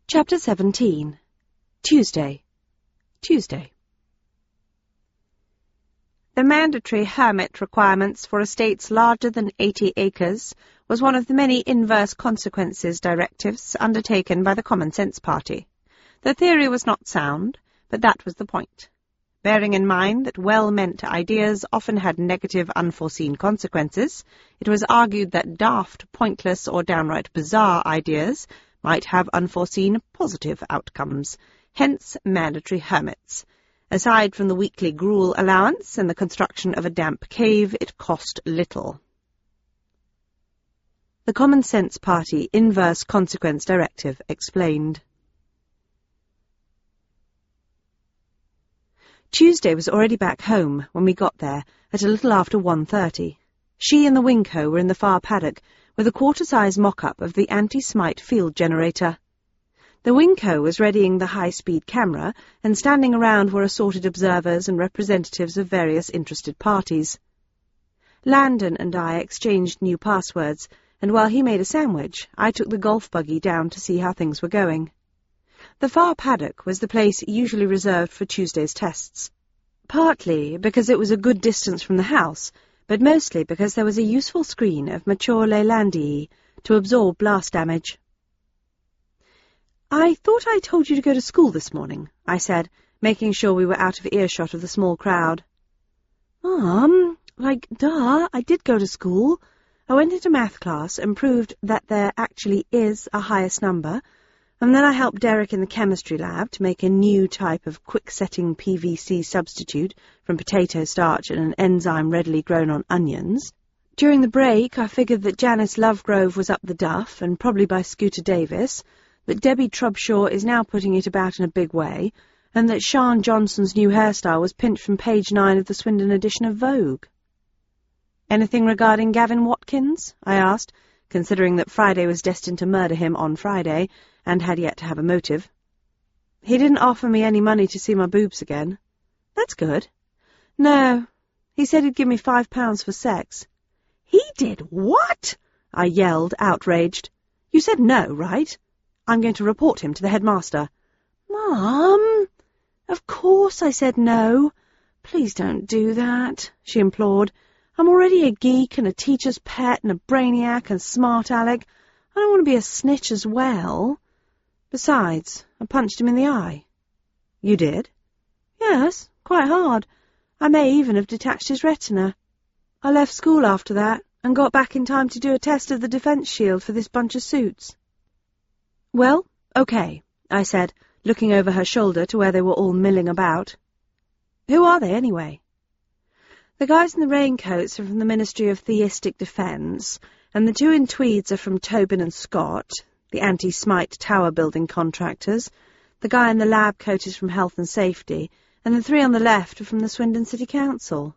Chapter 17. Tuesday. The mandatory hermit requirements for estates larger than 80 acres was one of the many inverse consequences directives undertaken by the Common Sense Party. The theory was not sound, but that was the point. Bearing in mind that well-meant ideas often had negative unforeseen consequences, it was argued that daft, pointless, or downright bizarre ideas might have unforeseen positive outcomes, hence mandatory hermits. Aside from the weekly gruel allowance and the construction of a damp cave, it cost little. The Common Sense Party Inverse Consequence Directive explained. Tuesday was already back home when we got there at a little after 1:30. She and the Winco were in the far paddock with a quarter-size mock-up of the anti-Smite field generator. The Winco was readying the high-speed camera, and standing around were assorted observers and representatives of various interested parties. Landon and I exchanged new passwords, and while he made a sandwich, I took the golf buggy down to see how things were going. The far paddock was the place usually reserved for Tuesday's tests, partly because it was a good distance from the house, but mostly because there was a useful screen of mature Leylandii to absorb blast damage. "I thought I told you to go to school this morning," I said, making sure we were out of earshot of the small crowd. Duh, I did go to school. I went into math class and proved that there actually is a highest number, and then I helped Derek in the chemistry lab to make a new type of quick-setting PVC substitute from potato starch and an enzyme readily grown on onions. During the break, I figured that Janice Lovegrove was up the duff, and probably by Scooter Davis, that Debbie Trubshaw is now putting it about in a big way, and that Sian Johnson's new hairstyle was pinched from page 9 of the Swindon edition of Vogue. "Anything regarding Gavin Watkins?" I asked, considering that Friday was destined to murder him on Friday, and had yet to have a motive. "He didn't offer me any money to see my boobs again." "That's good." "No. He said he'd give me £5 for sex." "He did what?" I yelled, outraged. "You said no, right? I'm going to report him to the headmaster." "Mum!" "Of course I said no. Please don't do that," she implored. "I'm already a geek and a teacher's pet and a brainiac and smart aleck. I don't want to be a snitch as well. Besides, I punched him in the eye." "You did?" "Yes, quite hard. I may even have detached his retina. I left school after that and got back in time to do a test of the defence shield for this bunch of suits." "Well, okay," I said, looking over her shoulder to where they were all milling about. "Who are they, anyway?" "The guys in the raincoats are from the Ministry of Theistic Defence, and the two in tweeds are from Tobin and Scott, the anti-Smite tower building contractors. The guy in the lab coat is from Health and Safety, and the three on the left are from the Swindon City Council."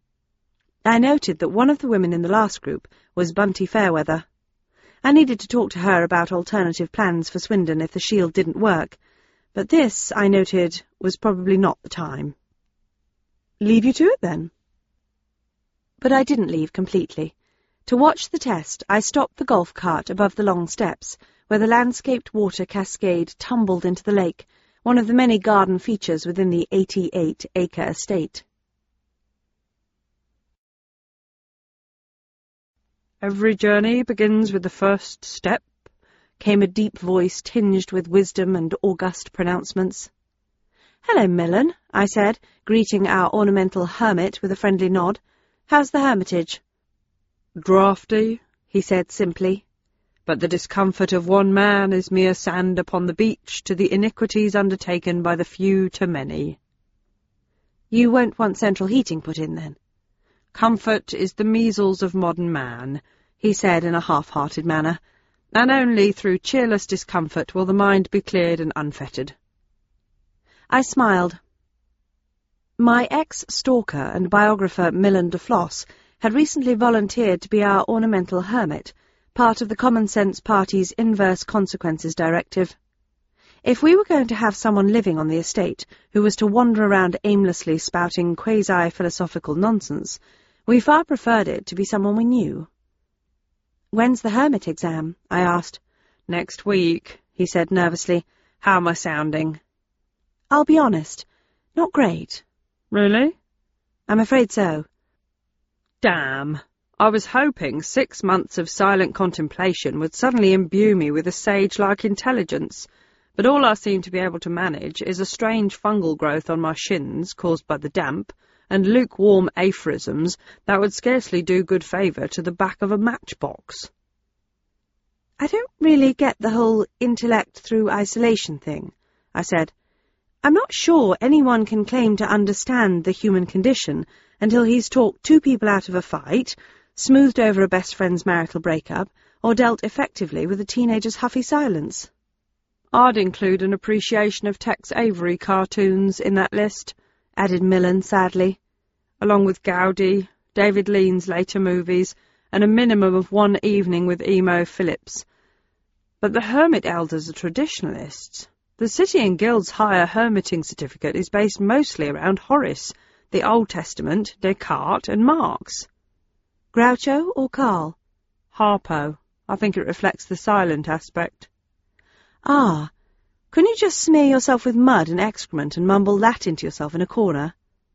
I noted that one of the women in the last group was Bunty Fairweather. I needed to talk to her about alternative plans for Swindon if the shield didn't work, but this, I noted, was probably not the time. "Leave you to it, then." But I didn't leave completely. To watch the test, I stopped the golf cart above the long steps, where the landscaped water cascade tumbled into the lake, one of the many garden features within the 88-acre estate. "Every journey begins with the first step," came a deep voice tinged with wisdom and august pronouncements. "Hello, Millen," I said, greeting our ornamental hermit with a friendly nod. "How's the hermitage?" "Draughty," he said simply, "but the discomfort of one man is mere sand upon the beach to the iniquities undertaken by the few to many." "You won't want central heating put in, then?" "Comfort is the measles of modern man," he said in a half-hearted manner, "and only through cheerless discomfort will the mind be cleared and unfettered." I smiled. My ex-stalker and biographer Millen de Floss had recently volunteered to be our ornamental hermit, part of the Common Sense Party's Inverse Consequences Directive. If we were going to have someone living on the estate who was to wander around aimlessly spouting quasi-philosophical nonsense, we far preferred it to be someone we knew. "When's the hermit exam?" I asked. "Next week," he said nervously, How am I sounding? I'll be honest, not great. Really? I'm afraid so. Damn. I was hoping 6 months of silent contemplation would suddenly imbue me with a sage-like intelligence, but all I seem to be able to manage is a strange fungal growth on my shins caused by the damp, and lukewarm aphorisms that would scarcely do good favour to the back of a matchbox. I don't really get the whole intellect through isolation thing, I said. I'm not sure anyone can claim to understand the human condition until he's talked two people out of a fight, smoothed over a best friend's marital breakup, or dealt effectively with a teenager's huffy silence. I'd include an appreciation of Tex Avery cartoons in that list, added Millen sadly, along with Gaudi, David Lean's later movies, and a minimum of one evening with Emo Phillips. But the hermit elders are traditionalists. The City and Guild's higher hermiting certificate is based mostly around Horace, the Old Testament, Descartes, and Marx. Groucho or Carl? Harpo. I think it reflects the silent aspect. Ah, couldn't you just smear yourself with mud and excrement and mumble that into yourself in a corner?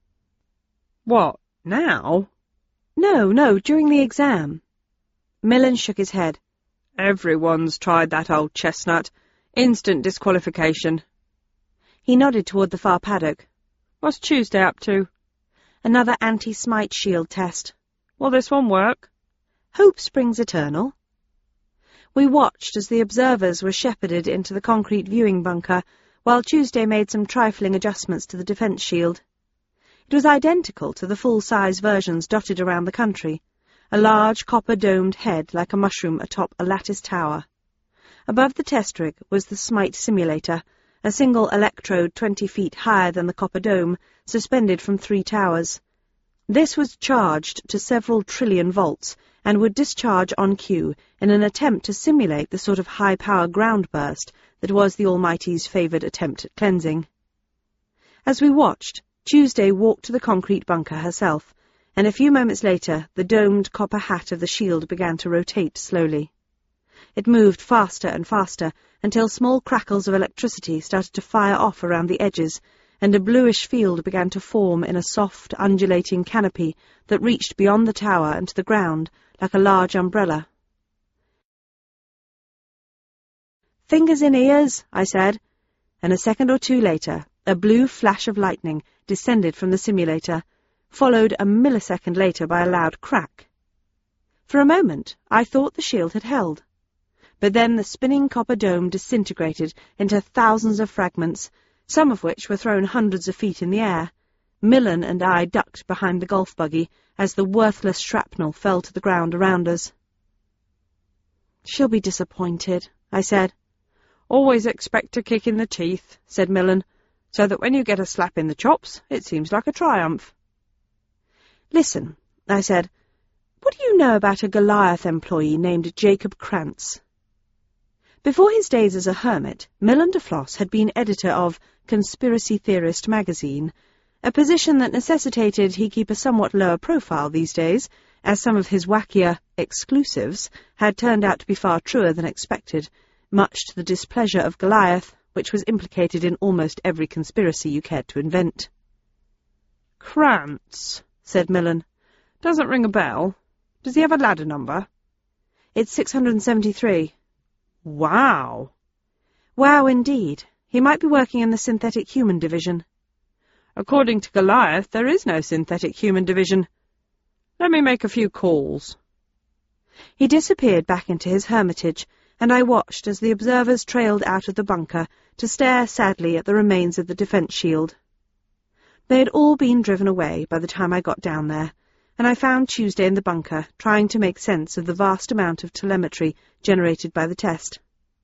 What, now? No, during the exam. Millen shook his head. Everyone's tried that old chestnut. Instant disqualification. He nodded toward the far paddock. What's Tuesday up to? Another anti-smite shield test. Will this one work? Hope springs eternal. We watched as the observers were shepherded into the concrete viewing bunker, while Tuesday made some trifling adjustments to the defence shield. It was identical to the full-size versions dotted around the country, a large copper-domed head like a mushroom atop a lattice tower. Above the test rig was the Smite simulator, a single electrode 20 feet higher than the copper dome, suspended from 3 towers. This was charged to several trillion volts, and would discharge on cue in an attempt to simulate the sort of high-power ground burst that was the Almighty's favoured attempt at cleansing. As we watched, Tuesday walked to the concrete bunker herself, and a few moments later the domed copper hat of the shield began to rotate slowly. It moved faster and faster until small crackles of electricity started to fire off around the edges, and a bluish field began to form in a soft, undulating canopy that reached beyond the tower and to the ground like a large umbrella. "Fingers in ears," I said, and a second or two later a blue flash of lightning descended from the simulator, followed a millisecond later by a loud crack. For a moment I thought the shield had held, but then the spinning copper dome disintegrated into thousands of fragments, some of which were thrown hundreds of feet in the air. Millen and I ducked behind the golf buggy as the worthless shrapnel fell to the ground around us. "She'll be disappointed," I said. "Always expect a kick in the teeth," said Millen, "so that when you get a slap in the chops, it seems like a triumph." "Listen," I said, "what do you know about a Goliath employee named Jacob Krantz?" Before his days as a hermit, Millen de Floss had been editor of Conspiracy Theorist magazine, a position that necessitated he keep a somewhat lower profile these days, as some of his wackier exclusives had turned out to be far truer than expected, much to the displeasure of Goliath, which was implicated in almost every conspiracy you cared to invent. "Krantz," said Millen. "Doesn't ring a bell. Does he have a ladder number?" "It's 673. Wow. Wow, indeed. He might be working in the synthetic human division. According to Goliath, there is no synthetic human division. Let me make a few calls. He disappeared back into his hermitage, and I watched as the observers trailed out of the bunker to stare sadly at the remains of the defence shield. They had all been driven away by the time I got down there, and I found Tuesday in the bunker, trying to make sense of the vast amount of telemetry generated by the test.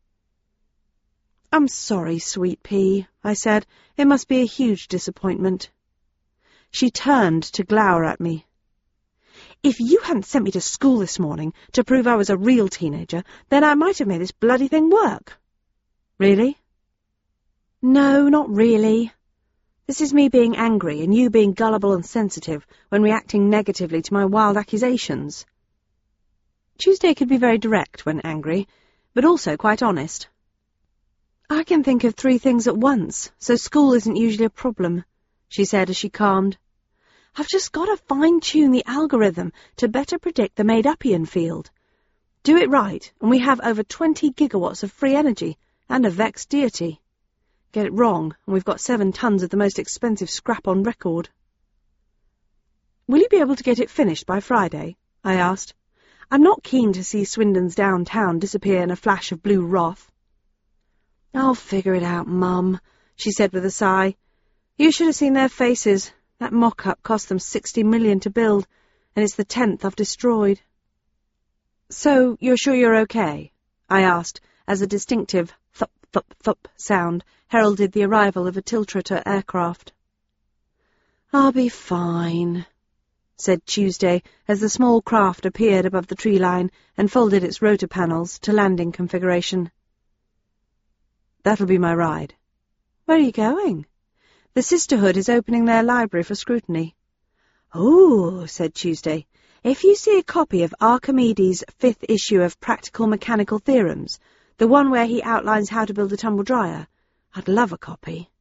"I'm sorry, Sweet Pea," I said. "It must be a huge disappointment." She turned to glower at me. "If you hadn't sent me to school this morning to prove I was a real teenager, then I might have made this bloody thing work." "Really?" "No, not really. This is me being angry and you being gullible and sensitive when reacting negatively to my wild accusations." Tuesday could be very direct when angry, but also quite honest. I can think of 3 things at once, so school isn't usually a problem, she said as she calmed. I've just got to fine-tune the algorithm to better predict the Made-Upian field. Do it right, and we have over 20 gigawatts of free energy and a vexed deity. Get it wrong, and we've got 7 tons of the most expensive scrap on record. Will you be able to get it finished by Friday? I asked. I'm not keen to see Swindon's downtown disappear in a flash of blue wrath. I'll figure it out, Mum, she said with a sigh. You should have seen their faces. That mock-up cost them $60 million to build, and it's the 10th I've destroyed. So, you're sure you're okay? I asked, as a distinctive thup, thup, thup sound heralded the arrival of a Tiltrotor aircraft. I'll be fine, said Tuesday, as the small craft appeared above the tree line and folded its rotor panels to landing configuration. That'll be my ride. Where are you going? The Sisterhood is opening their library for scrutiny. Oh, said Tuesday, if you see a copy of Archimedes' 5th issue of Practical Mechanical Theorems, the one where he outlines how to build a tumble dryer, I'd love a copy.